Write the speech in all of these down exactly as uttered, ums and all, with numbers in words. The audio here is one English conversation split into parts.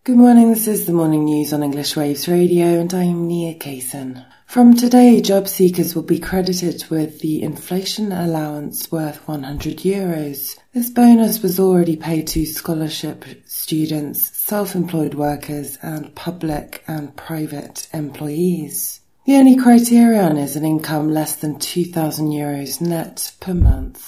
Good morning, this is the morning news on English Waves Radio and I'm Nia Kaysen. From today, job seekers will be credited with the inflation allowance worth one hundred euros. This bonus was already paid to scholarship students, self-employed workers and public and private employees. The only criterion is an income less than two thousand euros net per month.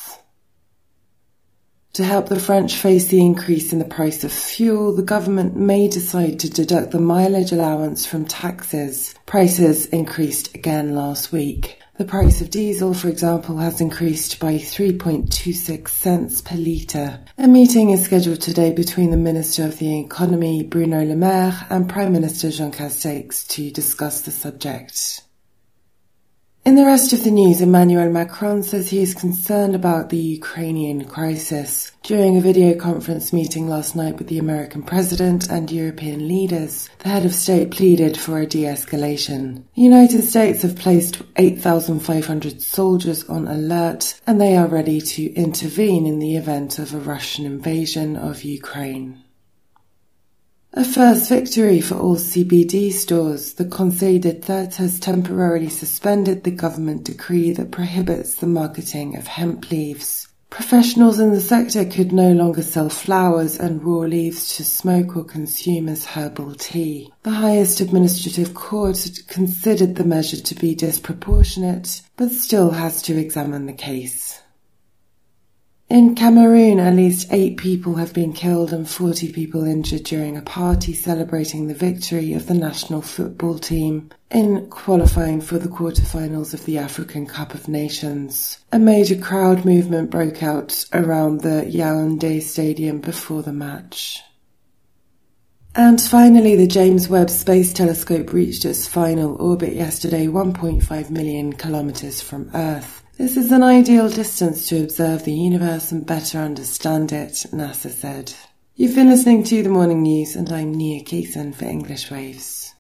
To help the French face the increase in the price of fuel, the government may decide to deduct the mileage allowance from taxes. Prices increased again last week. The price of diesel, for example, has increased by three point two six cents per litre. A meeting is scheduled today between the Minister of the Economy, Bruno Le Maire, and Prime Minister Jean Castex to discuss the subject. In the rest of the news, Emmanuel Macron says he is concerned about the Ukrainian crisis. During a video conference meeting last night with the American president and European leaders, the head of state pleaded for a de-escalation. The United States have placed eight thousand five hundred soldiers on alert, and they are ready to intervene in the event of a Russian invasion of Ukraine. A first victory for all C B D stores. The Conseil d'État has temporarily suspended the government decree that prohibits the marketing of hemp leaves. Professionals in the sector could no longer sell flowers and raw leaves to smoke or consume as herbal tea. The highest administrative court considered the measure to be disproportionate, but still has to examine the case. In Cameroon, at least eight people have been killed and forty people injured during a party celebrating the victory of the national football team in qualifying for the quarterfinals of the African Cup of Nations. A major crowd movement broke out around the Yaoundé Stadium before the match. And finally, the James Webb Space Telescope reached its final orbit yesterday, one point five million kilometers from Earth. This is an ideal distance to observe the universe and better understand it, NASA said. You've been listening to The Morning News and I'm Nia Kaysen for English Waves.